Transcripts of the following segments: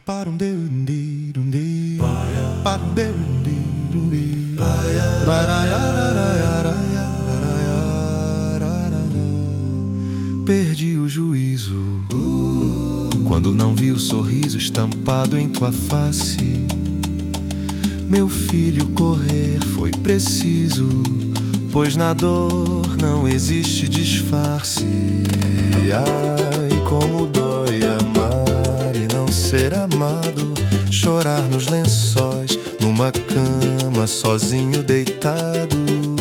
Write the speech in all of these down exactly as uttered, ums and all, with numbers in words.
Perdi o juízo quando não vi o sorriso estampado em tua face. Meu filho, correr foi preciso, pois na dor não existe disfarce. Ai, como dói amar e não ser amado, chorar nos lençóis, numa cama, sozinho deitado.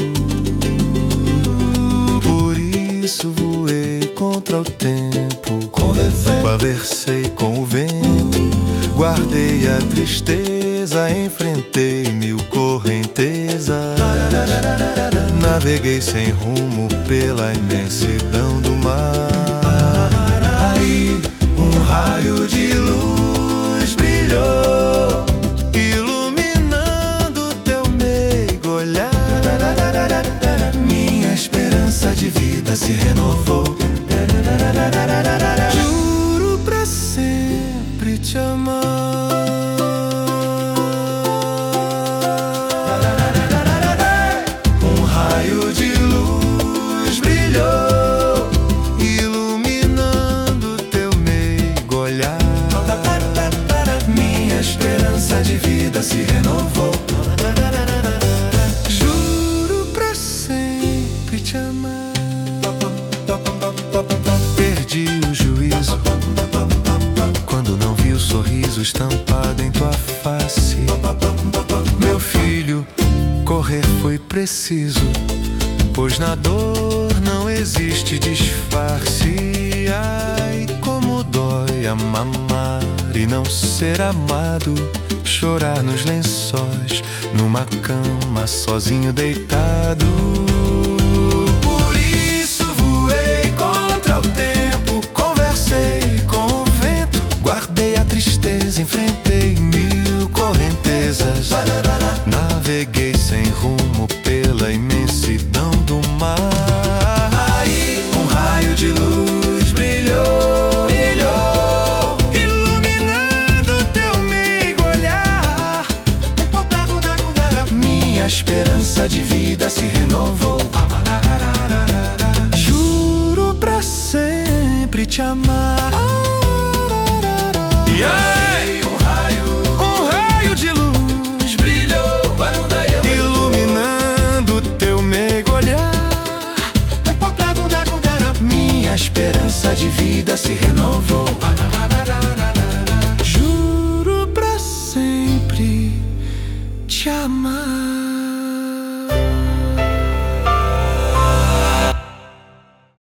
Por isso voei contra o tempo, conversei com o vento, guardei a tristeza, enfrentei mil correntezas, naveguei sem rumo pela imensidão do mar. Aí um raio de luz brilhou, iluminando teu meigo olhar. Minha esperança de vida se renovou. Juro pra sempre te amar. Um raio de luz brilhou, iluminando teu meigo olhar. Minha esperança de vida se renovou. Juro pra sempre te amar. Perdi o juízo quando não vi o sorriso estampado em tua face. Meu filho, correr foi preciso, pois na dor não existe disfarce. Ai, como dói amar e não ser amado, chorar nos lençóis, numa cama, sozinho deitado. Por isso voei contra o tempo, conversei com o vento, guardei a tristeza, enfrentei mil correntezas, naveguei sem rumo pela imensidão do mar. Aí um raio de luz brilhou, brilhou, iluminando teu meigo olhar. Minha esperança de vida se renovou. Juro pra sempre te amar. E aí um raio, um raio de luz brilhou, iluminando teu meigo olhar. Minha esperança de vida se renovou. Juro pra sempre te amar.